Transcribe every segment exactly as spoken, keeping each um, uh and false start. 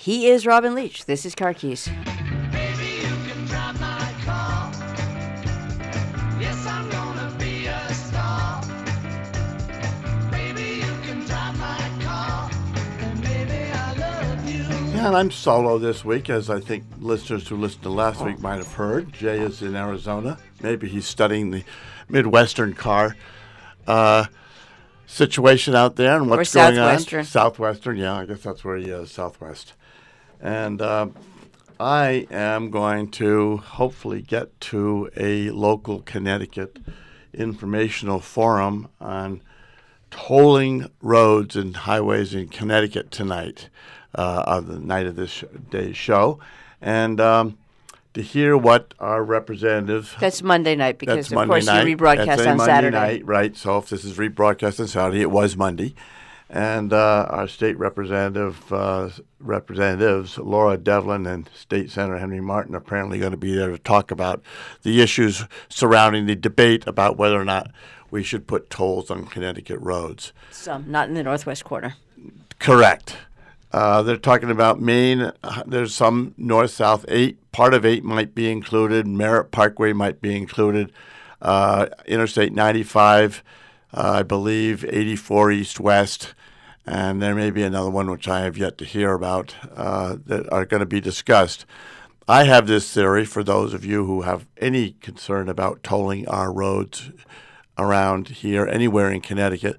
He is Robin Leach. This is Car Keys. Baby, you can drive my car. Yes, I'm gonna be a star. Baby, you can drive my car. And baby, I love you. Yeah, and I'm solo this week, as I think listeners who listened to last week might have heard. Jay is in Arizona. Maybe he's studying the Midwestern car uh, situation out there and what's or going Southwestern. on. Southwestern, yeah, I guess that's where he is, Southwest. And uh, I am going to hopefully get to a local Connecticut informational forum on tolling roads and highways in Connecticut tonight, uh, on the night of this sh- day's show, and um, to hear what our representative. That's Monday night because, That's of Monday course, night. you rebroadcast That's a on Monday Saturday. Night, right? So if this is rebroadcast on Saturday, it was Monday. And uh, our state representative, uh, representatives Laura Devlin and State Senator Henry Martin are apparently going to be there to talk about the issues surrounding the debate about whether or not we should put tolls on Connecticut roads. Some, not in the northwest corner. Correct. Uh, they're talking about Maine. Uh, there's some north-south. Eight part of eight might be included. Merritt Parkway might be included. Uh, Interstate ninety-five. Uh, I believe eighty-four east-west, and there may be another one which I have yet to hear about uh, that are going to be discussed. I have this theory for those of you who have any concern about tolling our roads around here, anywhere in Connecticut,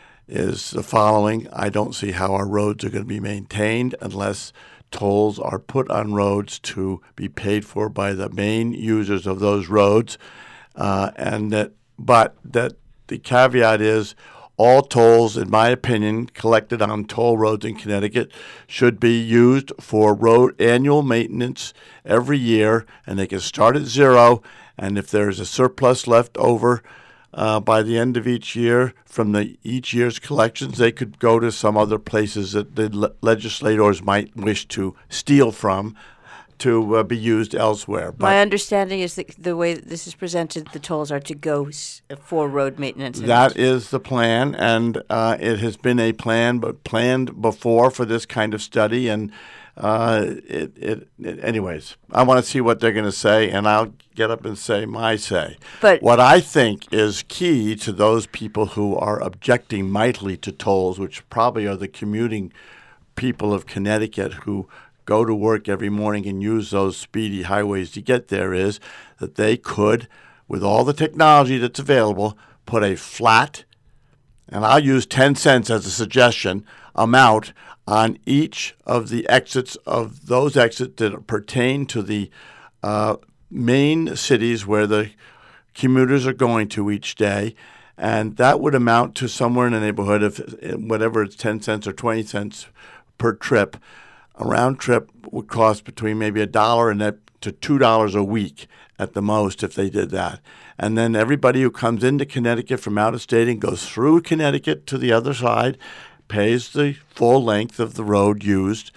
is the following. I don't see how our roads are going to be maintained unless tolls are put on roads to be paid for by the main users of those roads, uh, and that, but that the caveat is all tolls, in my opinion, collected on toll roads in Connecticut should be used for road annual maintenance every year, and they can start at zero. And if there's a surplus left over uh, by the end of each year from the each year's collections, they could go to some other places that the le- legislators might wish to steal from to uh, be used elsewhere. But My understanding is that the way that this is presented, the tolls are to go s- for road maintenance. and- that is the plan, and uh, it has been a plan, but planned before for this kind of study. And uh, it, it, it, anyways, I want to see what they're going to say, and I'll get up and say my say. But- what I think is key to those people who are objecting mightily to tolls, which probably are the commuting people of Connecticut who go to work every morning and use those speedy highways to get there, is that they could, with all the technology that's available, put a flat, and I'll use ten cents as a suggestion, amount on each of the exits of those exits that pertain to the uh, main cities where the commuters are going to each day. And that would amount to somewhere in the neighborhood of whatever it's ten cents or twenty cents per trip. A round trip would cost between maybe a dollar and that to two dollars a week at the most if they did that. And then everybody who comes into Connecticut from out of state and goes through Connecticut to the other side pays the full length of the road used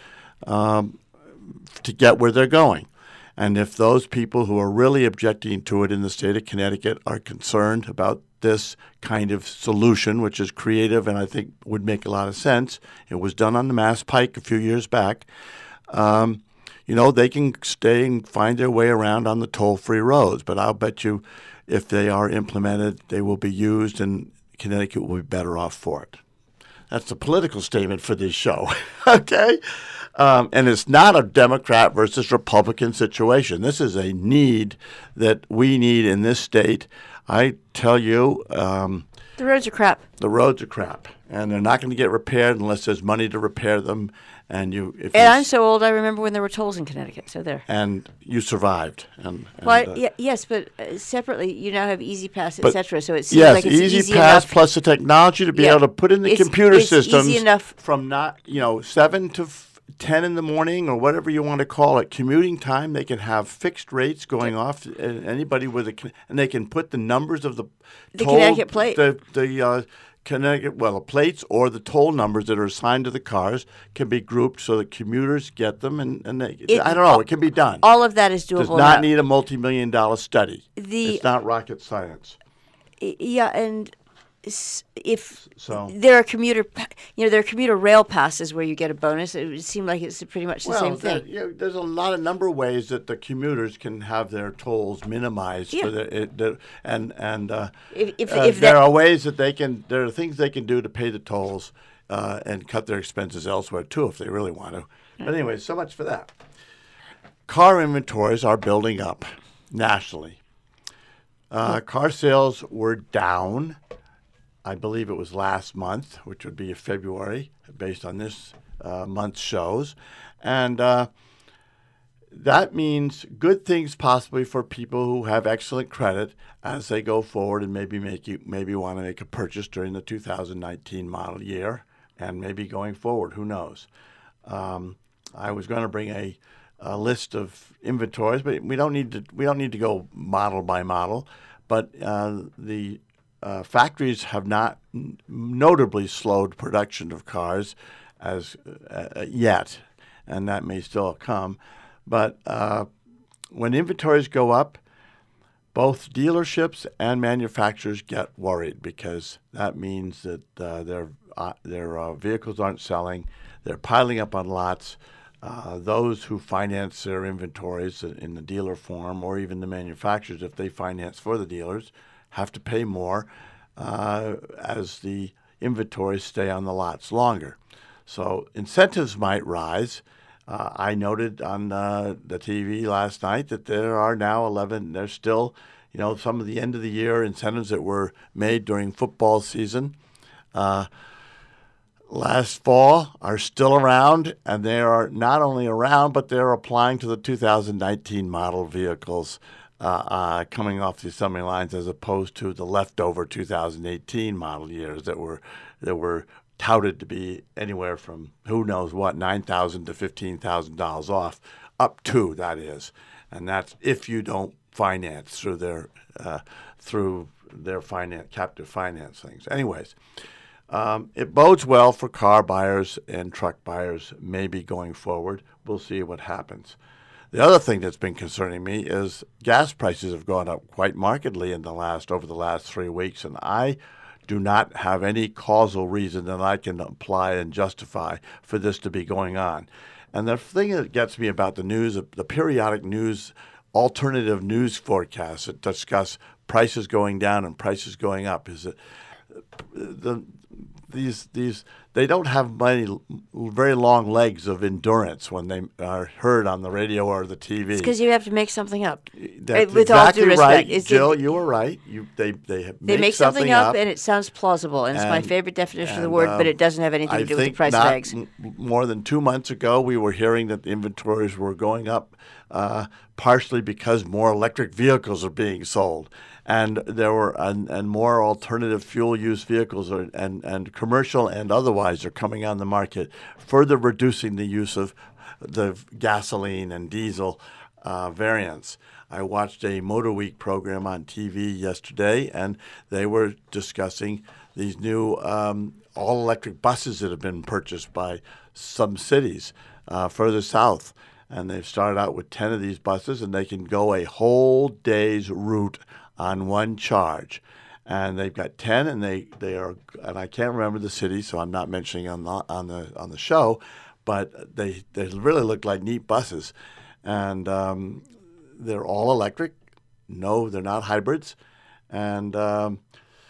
um, to get where they're going. And if those people who are really objecting to it in the state of Connecticut are concerned about this kind of solution, which is creative and I think would make a lot of sense. It was done on the Mass Pike a few years back. Um, you know, they can stay and find their way around on the toll-free roads, but I'll bet you if they are implemented, they will be used and Connecticut will be better off for it. That's the political statement for this show, okay? Um, and it's not a Democrat versus Republican situation. This is a need that we need in this state. I tell you, um, The roads are crap. the roads are crap, and they're not going to get repaired unless there's money to repair them. And you, if And you, I'm so old, I remember when there were tolls in Connecticut, so there. and you survived. And, and Well, I- uh, yeah, yes, but uh, separately, you now have Easy Pass, et but- cetera. So it seems yes, like it's Easy, easy Pass enough. plus the technology to be Yeah. able to put in the It's- computer it's easy systems enough. from not, you know, seven to f- ten in the morning or whatever you want to call it, commuting time. They can have fixed rates going off. And anybody with a con- and they can put the numbers of the The toll, Connecticut plate. the the uh, Connecticut well the plates or the toll numbers that are assigned to the cars can be grouped so that commuters get them. And, and they, It- I don't know, it can be done. All of that is doable. Does not now. need a multi-million dollar study. The- it's not rocket science. I- Yeah, and s- if So- there are commuter, pa- you know, there are commuter rail passes where you get a bonus. It would seem like it's pretty much the well, same there- thing. yeah, there's a lot of number of ways that the commuters can have their tolls minimized Yeah. for the, it, the and and uh, If if, uh, if there that, are ways that they can. There are things they can do to pay the tolls uh, and cut their expenses elsewhere too, if they really want to. But anyway, so much for that. Car inventories are building up nationally. Uh, car sales were down. I believe it was last month, which would be February, based on this uh, month's shows, and uh, that means good things possibly for people who have excellent credit as they go forward and maybe make you maybe want to make a purchase during the two thousand nineteen model year and maybe going forward. Who knows? Um, I was going to bring a, a list of inventories, but we don't need to. We don't need to go model by model. But uh, the uh, factories have not n- notably slowed production of cars as uh, yet, and that may still come. But uh, when inventories go up, both dealerships and manufacturers get worried because that means that uh, their uh, their uh, vehicles aren't selling. They're piling up on lots. Uh, those who finance their inventories in the dealer form, or even the manufacturers, if they finance for the dealers, have to pay more uh, as the inventories stay on the lots longer. So incentives might rise. Uh, I noted on uh, the T V last night that there are now eleven, there's still, you know, some of the end of the year incentives that were made during football season uh, last fall are still around, and they are not only around, but they're applying to the two thousand nineteen model vehicles uh, uh, coming off the assembly lines as opposed to the leftover two thousand eighteen model years that were that were touted to be anywhere from who knows what, nine thousand dollars to fifteen thousand dollars off, up to, that is. And that's if you don't finance through their uh, through their finance, captive finance things. Anyways, um, it bodes well for car buyers and truck buyers maybe going forward. We'll see what happens. The other thing that's been concerning me is gas prices have gone up quite markedly in the last over the last three weeks, and I do not have any causal reason that I can apply and justify for this to be going on. And the thing that gets me about the news, the periodic news, alternative news forecasts that discuss prices going down and prices going up, is that the these these they don't have many very long legs of endurance when they are heard on the radio or the T V. it's because you have to make something up. That's Uh, with all exactly due respect, right, it's- Jill. You were right. You they they make, They make something, up, up, and it sounds plausible, and, it's my and- favorite definition of the and, word, but um, it doesn't have anything I to do with the think price not of eggs. m- more than two months ago, we were hearing that the inventories were going up, uh, partially because more electric vehicles are being sold, and there were and, and more alternative fuel use vehicles are, and and commercial and otherwise are coming on the market, further reducing the use of the gasoline and diesel uh, variants. I watched a Motor Week program on T V yesterday, and they were discussing these new um, all-electric buses that have been purchased by some cities uh, further south. And they've started out with ten of these buses, and they can go a whole day's route on one charge. And they've got ten, and they, they are, and I can't remember the city, so I'm not mentioning on the on the on the show, but they they really look like neat buses, and um, they're all electric. No, they're not hybrids, and um,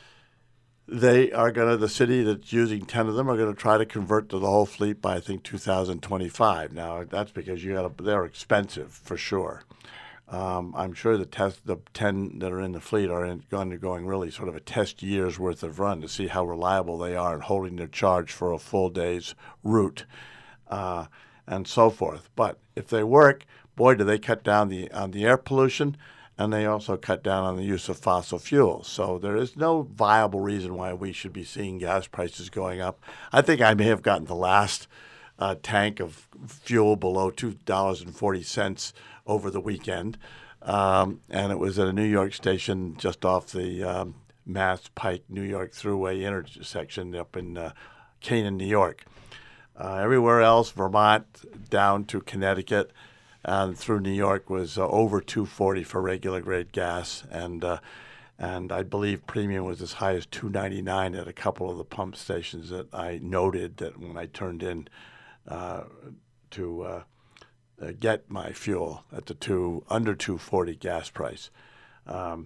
they are going to, the city that's using ten of them are going to try to convert to the whole fleet by, I think, two thousand twenty-five. Now, that's because you got to, they're expensive for sure. Um, I'm sure the test, the ten that are in the fleet are in, undergoing really sort of a test year's worth of run to see how reliable they are in holding their charge for a full day's route, uh, and so forth. But if they work, boy, do they cut down the on the air pollution, and they also cut down on the use of fossil fuels. So there is no viable reason why we should be seeing gas prices going up. I think I may have gotten the last uh, tank of fuel below two dollars and forty cents over the weekend, um, and it was at a New York station just off the um, Mass Pike, New York Thruway intersection up in uh, Canaan, New York. Uh, everywhere else, Vermont down to Connecticut and through New York was uh, over two forty for regular grade gas, and uh, and I believe premium was as high as two ninety-nine at a couple of the pump stations that I noted that when I turned in uh, to uh, uh, get my fuel at the two under two forty gas price. Um,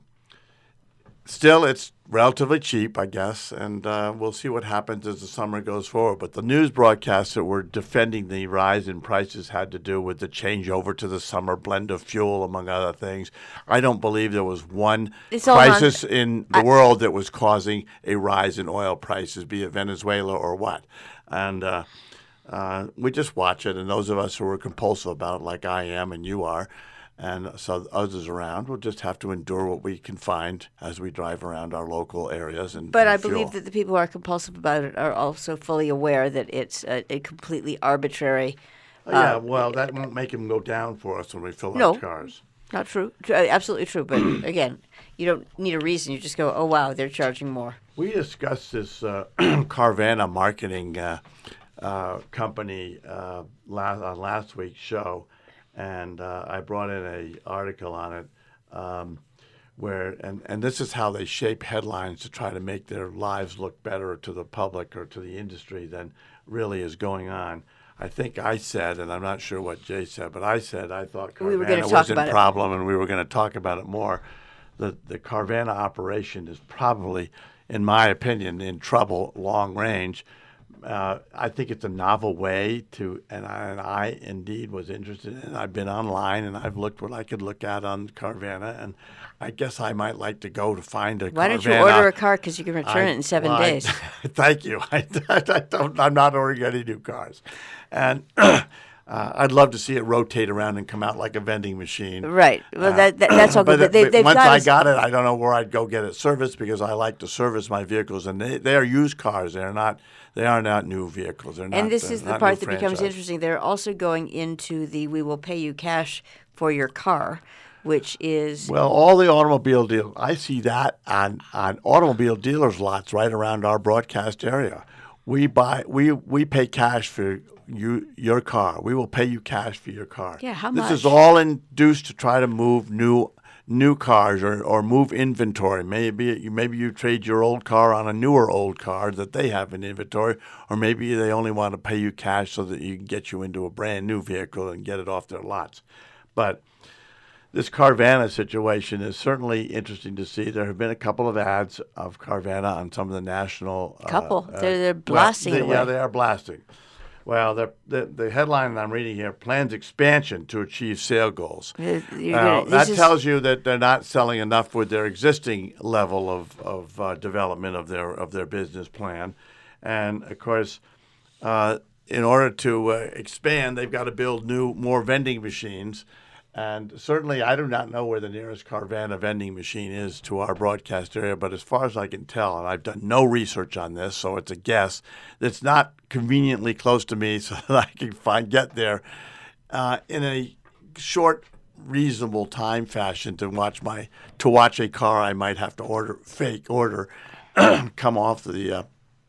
Still, it's relatively cheap, I guess, and uh, we'll see what happens as the summer goes forward. But the news broadcasts that were defending the rise in prices had to do with the changeover to the summer blend of fuel, among other things. I don't believe there was one It's all on- crisis in the I- world that was causing a rise in oil prices, be it Venezuela or what. And uh, uh, we just watch it, and those of us who are compulsive about it, like I am and you are, and so others around will just have to endure what we can find as we drive around our local areas. And But and I fuel. believe that the people who are compulsive about it are also fully aware that it's a, a completely arbitrary. Oh, yeah, well, that won't make them go down for us when we fill No. our cars. Not true. Tr- uh, Absolutely true. But again, you don't need a reason. You just go, oh, wow, they're charging more. We discussed this uh, Carvana marketing uh, uh, company uh, last, on last week's show, and uh, I brought in an article on it um, where, and, and this is how they shape headlines to try to make their lives look better to the public or to the industry than really is going on. I think I said, and I'm not sure what Jay said, but I said I thought We were gonna Carvana talk was in about it. problem, and we were going to talk about it more. The the Carvana operation is probably, in my opinion, in trouble long range. Uh, I think it's a novel way to, and I, and I indeed was interested in it. I've been online and I've looked what I could look at on Carvana, and I guess I might like to go to find a Why don't you Carvana. order a car because you can return I- it in seven well, I- days? thank you. I, I don't, I'm not ordering any new cars. And uh, I'd love to see it rotate around and come out like a vending machine. Right. Well, that, that that's all But, good. But they, but they've once got I us- got it, I don't know where I'd go get it serviced because I like to service my vehicles, and they, they are used cars. They're not. They are not new vehicles. They're not. And this they're is the not part new that becomes franchise. interesting. They're also going into the we will pay you cash for your car, which is Well, all the automobile deal, I see that on, on automobile dealers' lots right around our broadcast area. We buy, we we pay cash for you your car. We will pay you cash for your car. Yeah, how This is much? all induced to try to move new new cars or, or move inventory. Maybe you maybe you trade your old car on a newer old car that they have in inventory, or maybe they only want to pay you cash so that you can get you into a brand new vehicle and get it off their lots. But this Carvana situation is certainly interesting to see. There have been a couple of ads of Carvana on some of the national. uh, Couple. uh, They're- they're well, blasting they- it Yeah, away. they are blasting. Well, the, the the headline I'm reading here: plans expansion to achieve sale goals. Uh, you're Well, gonna- that this is- tells you that they're not selling enough with their existing level of of uh, development of their of their business plan, and of course, uh, in order to uh, expand, they've got to build new, more vending machines. And certainly, I do not know where the nearest Carvana vending machine is to our broadcast area, but as far as I can tell, and I've done no research on this, so it's a guess, it's not conveniently close to me so that I can find get there uh, in a short, reasonable time fashion to watch my to watch a car I might have to order fake order come off the uh,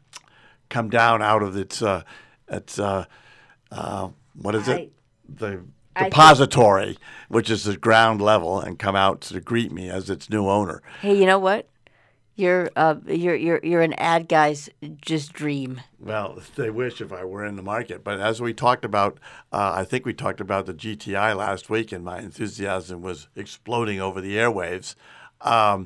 come down out of its uh, its uh, uh, what is I- it the I- depository, which is the ground level, and come out to greet me as its new owner. Hey, you know what? You're uh, you're you're you're an ad guy's just dream. Well, they wish if I were in the market. But as we talked about, uh, I think we talked about the G T I last week, and my enthusiasm was exploding over the airwaves. Um,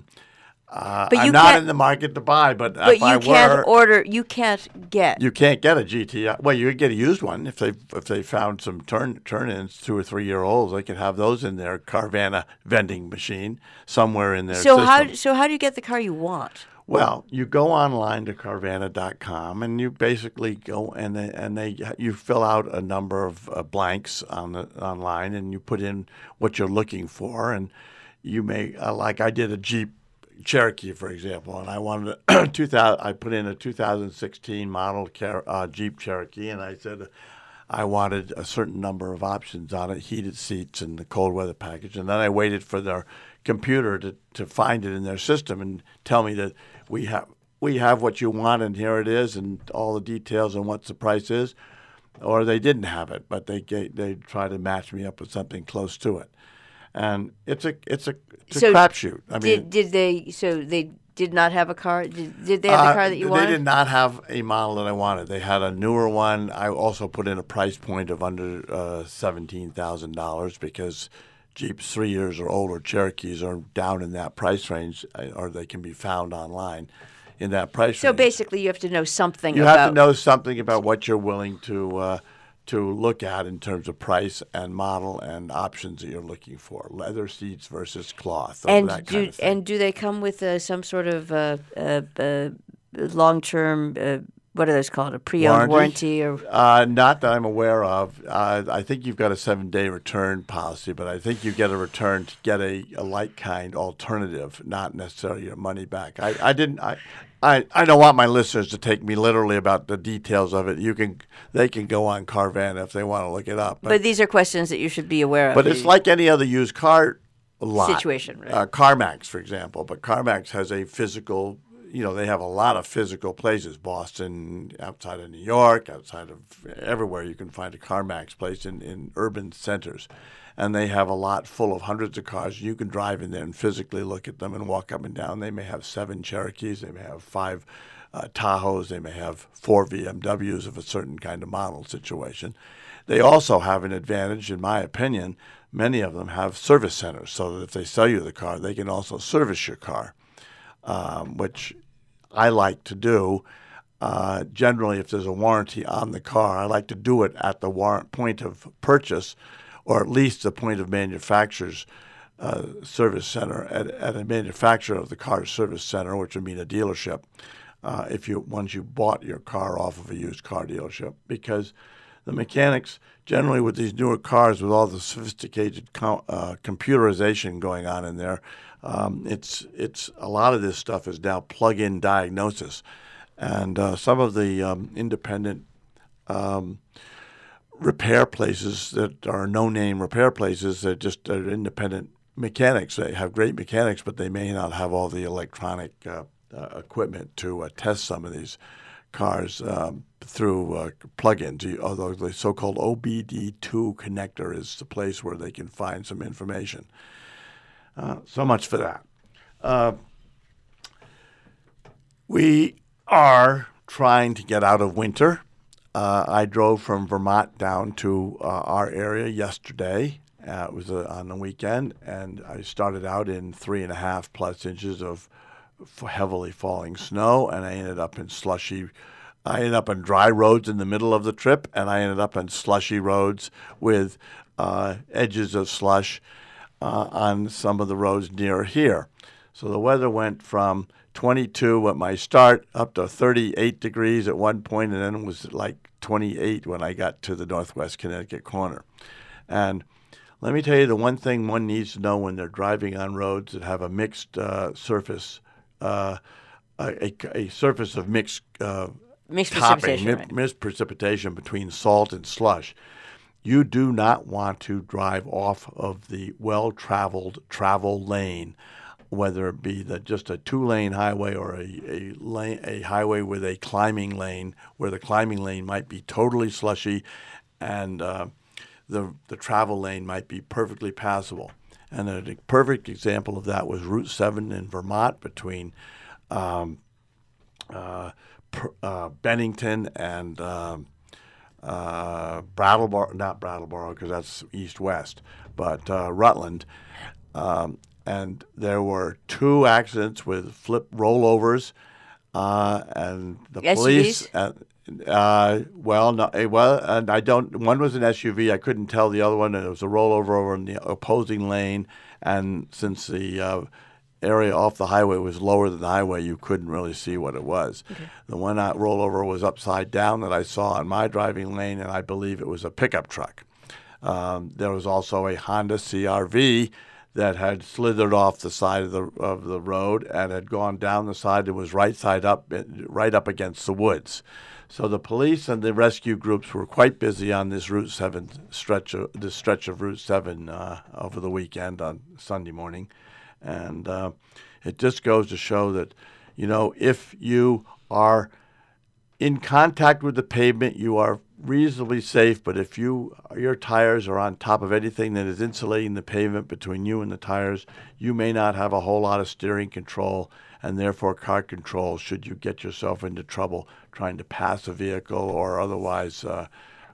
uh, But you I'm not can't- in the market to buy, but, But if you I can't were, order. You can't get. you can't get a G T I. Well, you could get a used one if they if they found some turn turn-ins, two or three year olds. They could have those in their Carvana vending machine somewhere in their so system. how so how do you get the car you want? Well, you go online to Carvana dot com and you basically go and they, and they you fill out a number of uh, blanks on the online and you put in what you're looking for, and you may uh, like I did a Jeep Cherokee, for example, and I wanted a two thousand. I put in a two thousand sixteen model Cher- uh, Jeep Cherokee, and I said I wanted a certain number of options on it, heated seats and the cold weather package, and then I waited for their computer to, to find it in their system and tell me that we have we have what you want and here it is and all the details and what the price is, or they didn't have it, but they gave, they tried to match me up with something close to it. and it's a it's a it's So a crapshoot. I mean, Did did they? So they did not have a car. Did, did they have the Uh, car that you they wanted? did not have a model that I wanted. They had a newer one. I also put in a price point of under uh, seventeen thousand dollars because Jeeps three years or older, Cherokees are down in that price range, uh, or they can be found online in that price So range. basically, you have to know something You about. have to know something about what you're willing to uh, to look at in terms of price and model and options that you're looking for. Leather seats versus cloth, or and that do kind of thing. and do they come with uh, some sort of uh, uh, uh, long term? Uh, what are those called? A pre-owned warranty, or Uh, not that I'm aware of. Uh, I think you've got a seven-day return policy, but I think you get a return to get a, a like-kind alternative, not necessarily your money back. I, I didn't. I, I I don't want my listeners to take me literally about the details of it. You can they can go on Carvana if they want to look it up. but these are questions that you should be aware of. But it's like any other used car lot. Situation, right? Uh, CarMax, for example. But CarMax has a physical, you know, they have a lot of physical places. Boston, outside of New York, outside of everywhere you can find a CarMax place in, in urban centers. And they have a lot full of hundreds of cars. You can drive in there and physically look at them and walk up and down. They may have seven Cherokees. They may have five uh, Tahoes. They may have four V M Ws of a certain kind of model situation. They also have an advantage, in my opinion. Many of them have service centers, so that if they sell you the car, they can also service your car, um, which I like to do. Uh, generally, if there's a warranty on the car, I like to do it at the warrant point of purchase, or at least the point of manufacturer's uh, service center, at, at a manufacturer of the car's service center, which would mean a dealership, uh, if you once you bought your car off of a used car dealership, because the mechanics, generally with these newer cars, with all the sophisticated co- uh, computerization going on in there, um, it's it's a lot of this stuff is now plug-in diagnosis, and uh, some of the um, independent um, repair places that are no-name repair places that just are independent mechanics. They have great mechanics, but they may not have all the electronic uh, uh, equipment to uh, test some of these cars um, through uh, plugins. Although the so-called O B D two connector is the place where they can find some information. Uh, so much for that. Uh, we are trying to get out of winter. Uh, I drove from Vermont down to uh, our area yesterday. Uh, it was uh, on the weekend, and I started out in three and a half plus inches of f- heavily falling snow, and I ended up in slushy. I ended up on dry roads in the middle of the trip, and I ended up on slushy roads with uh, edges of slush uh, on some of the roads near here. So the weather went from twenty-two at my start up to thirty-eight degrees at one point, and then it was like twenty-eight when I got to the Northwest Connecticut corner. And let me tell you the one thing one needs to know when they're driving on roads that have a mixed uh, surface, uh, a, a surface of mixed uh, Mixed topping, precipitation, mi- right. mixed precipitation between salt and slush. You do not want to drive off of the well-traveled travel lane, whether it be the, just a two-lane highway or a, a, lane, a highway with a climbing lane, where the climbing lane might be totally slushy and uh, the, the travel lane might be perfectly passable. And a perfect example of that was Route seven in Vermont between um, uh, per, uh, Bennington and um, uh, Brattleboro, not Brattleboro because that's east-west, but uh, Rutland. Um, and there were two accidents with flip rollovers, uh, and the S U Vs? police. Uh, uh, well, no, eh, well, and I don't. One was an S U V. I couldn't tell the other one. And it was a rollover over in the opposing lane, and since the uh, area off the highway was lower than the highway, you couldn't really see what it was. Okay. The one out rollover was upside down that I saw on my driving lane, and I believe it was a pickup truck. Um, there was also a Honda C R V that had slithered off the side of the of the road and had gone down the side and was right side up, right up against the woods. So the police and the rescue groups were quite busy on this Route seven stretch, of, this stretch of Route seven uh, over the weekend on Sunday morning, and uh, it just goes to show that, you know, if you are in contact with the pavement, you are reasonably safe, but if you your tires are on top of anything that is insulating the pavement between you and the tires, you may not have a whole lot of steering control and therefore car control should you get yourself into trouble trying to pass a vehicle or otherwise uh,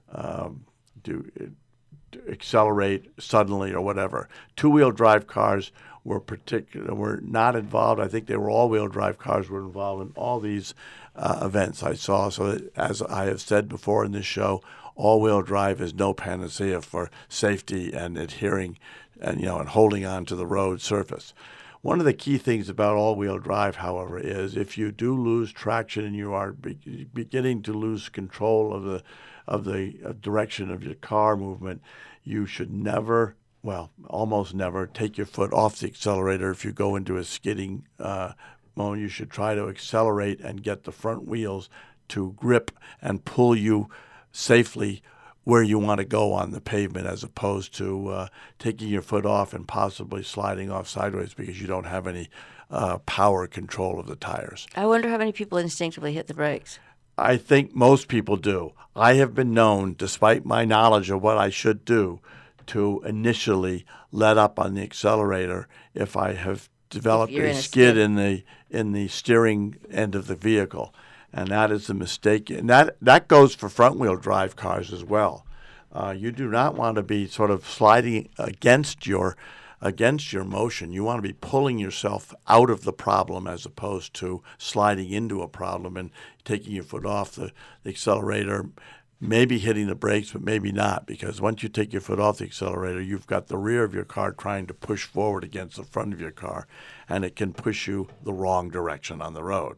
um, do, do accelerate suddenly or whatever. Two-wheel drive cars were particular were not involved. I think they were all-wheel drive cars were involved in all these uh, events I saw. So that, as I have said before in this show, all-wheel drive is no panacea for safety and adhering and you know and holding on to the road surface. One of the key things about all-wheel drive, however, is if you do lose traction and you are be- beginning to lose control of the of the uh, direction of your car movement, you should never, well, almost never, take your foot off the accelerator. If you go into a skidding uh, mode, you should try to accelerate and get the front wheels to grip and pull you safely where you want to go on the pavement, as opposed to uh, taking your foot off and possibly sliding off sideways because you don't have any uh, power control of the tires. I wonder how many people instinctively hit the brakes. I think most people do. I have been known, despite my knowledge of what I should do, to initially let up on the accelerator if I have developed you're a, in a skid skid. in the in the steering end of the vehicle. And that is a mistake. And that, that goes for front-wheel drive cars as well. Uh, you do not want to be sort of sliding against your against your motion. You want to be pulling yourself out of the problem as opposed to sliding into a problem and taking your foot off the, the accelerator, maybe hitting the brakes, but maybe not, because once you take your foot off the accelerator, you've got the rear of your car trying to push forward against the front of your car, and it can push you the wrong direction on the road.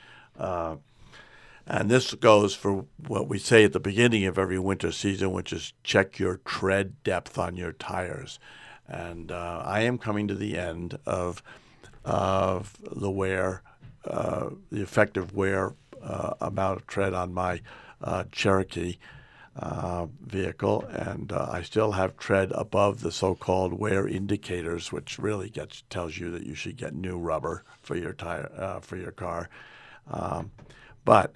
Uh, And this goes for what we say at the beginning of every winter season, which is check your tread depth on your tires. And uh, I am coming to the end of of the wear, uh, the effective wear uh, amount of tread on my uh, Cherokee uh, vehicle, and uh, I still have tread above the so-called wear indicators, which really gets tells you that you should get new rubber for your tire uh, for your car. Um, but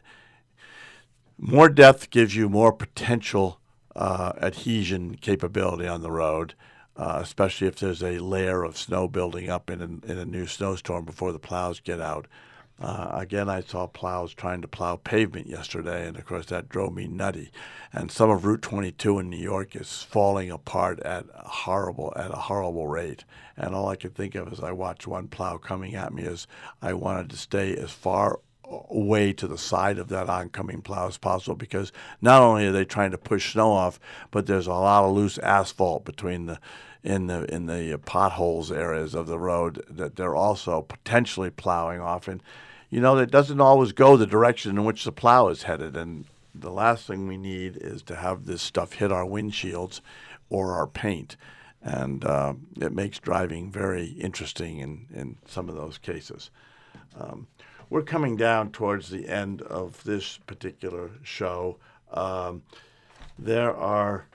more depth gives you more potential uh, adhesion capability on the road, uh, especially if there's a layer of snow building up in a, in a new snowstorm before the plows get out. Uh, again, I saw plows trying to plow pavement yesterday, and of course that drove me nutty. And some of Route twenty-two in New York is falling apart at a horrible at a horrible rate. And all I could think of as I watched one plow coming at me is I wanted to stay as far way to the side of that oncoming plow as possible, because not only are they trying to push snow off, but there's a lot of loose asphalt between the in the in the potholes areas of the road that they're also potentially plowing off. And you know, it doesn't always go the direction in which the plow is headed, and the last thing we need is to have this stuff hit our windshields or our paint, and uh, it makes driving very interesting in, in some of those cases. Um, We're coming down towards the end of this particular show. Um, there are,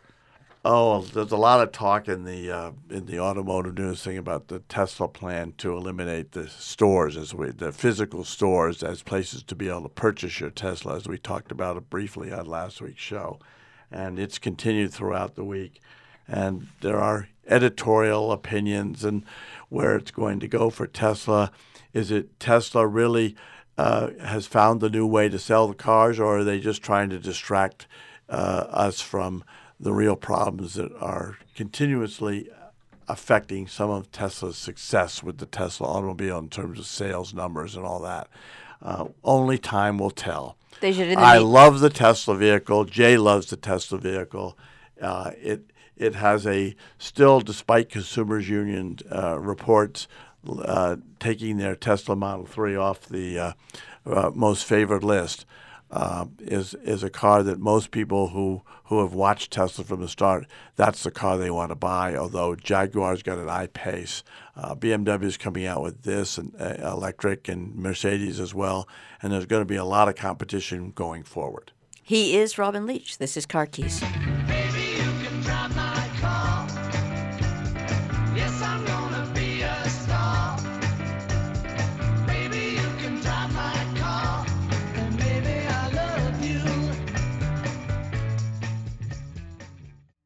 oh, there's a lot of talk in the uh, in the automotive news thing about the Tesla plan to eliminate the stores, as we, the physical stores, as places to be able to purchase your Tesla, as we talked about it briefly on last week's show, and it's continued throughout the week. And there are editorial opinions and where it's going to go for Tesla. Is it Tesla really uh, has found the new way to sell the cars, or are they just trying to distract uh, us from the real problems that are continuously affecting some of Tesla's success with the Tesla automobile in terms of sales numbers and all that? Uh, only time will tell. They should. I love the Tesla vehicle. Jay loves the Tesla vehicle. Uh, it it has a still, despite Consumers Union uh, reports, Uh, taking their Tesla Model three off the uh, uh, most favored list, uh, is is a car that most people who, who have watched Tesla from the start, that's the car they want to buy, although Jaguar's got an I-Pace. Uh, B M W is coming out with this, and uh, electric, and Mercedes as well, and there's going to be a lot of competition going forward. He is Robin Leach. This is Car Keys.